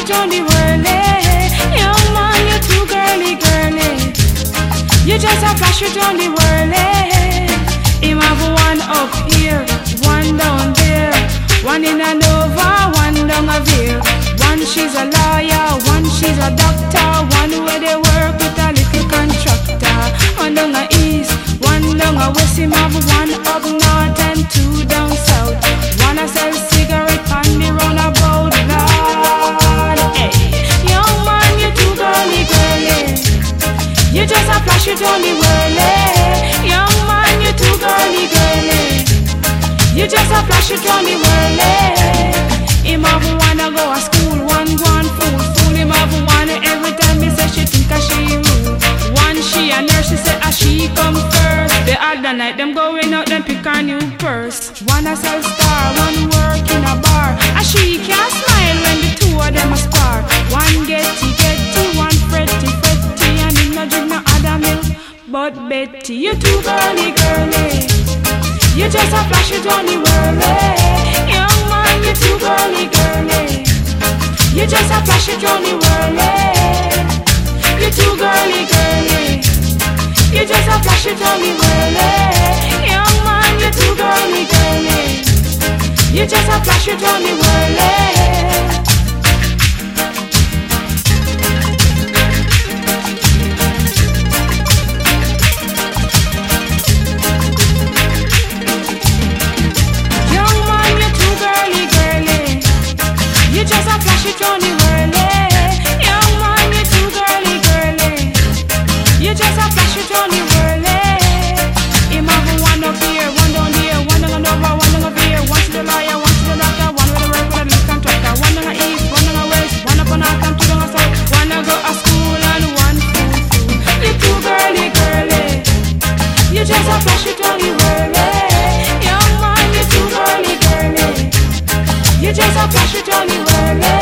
it on the whirly. Young man, you're too girly, girly. You just a flash it on the whirly. Him have one up here, one down there, one in a Nova, one down a Veer. One she's a lawyer, one she's a doctor, one where they work with a little contractor. One down a east, one down a west. Him have one up north and two down south. One a sell cigarette on the roundabout. Lord, hey, young man, you too girly, girly. You just a flash it on the whirly. Young man, you too girly, girly. You just a flash it on the whirly. Him have wanna go to school, one fool. Him have one every time he say she think a she rule. One she a nurse, she say a she come first. The other night them going out, them pick her new purse. One a sell star, one work in a bar. A she can't smile when the two of them a spar. One getty, one fretty, and him no drink no other milk but Betty. You too girly, girly. You just a flash it on the whirly. Young man, you too girly, girly. You just a flash it on the whirly. You too girly, girly. You just a flash it on the whirly. Young man, you too girly, girly. You just a flash it on the whirly. You just a flash it on the whirly. Young man, you too girly, girly. You just a flash it on the whirly. Him have one up here, one down here, one down over, one down over here. One to the lawyer, one to the doctor, one with the work with a little contractor. One down the east, one down the west, one up on north and two down the south. One to go to school and one fool. You too girly, girly. You just a flash it on the whirly. Young man, you too girly, girly. You just a flash it on the whirly.